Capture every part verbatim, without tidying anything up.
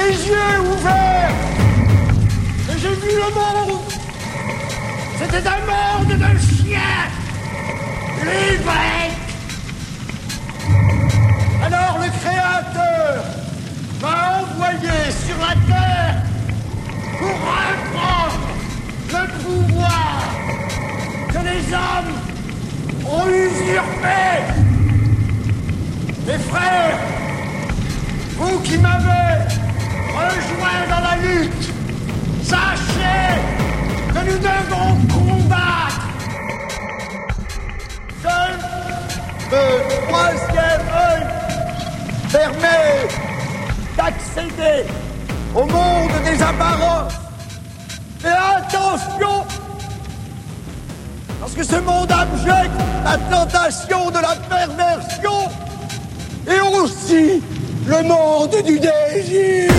les yeux ouverts, et j'ai vu le monde. C'était un monde de chiens, libre. Alors le Créateur m'a envoyé sur la terre pour reprendre le pouvoir que les hommes ont usurpé. Mes frères, vous qui m'avez rejoint dans la lutte, sachez que nous devons combattre. Seul le troisième œil permet d'accéder au monde des apparences. Mais attention, parce que ce monde abject, la tentation de la perversion, et aussi le monde du désir.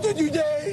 du nez.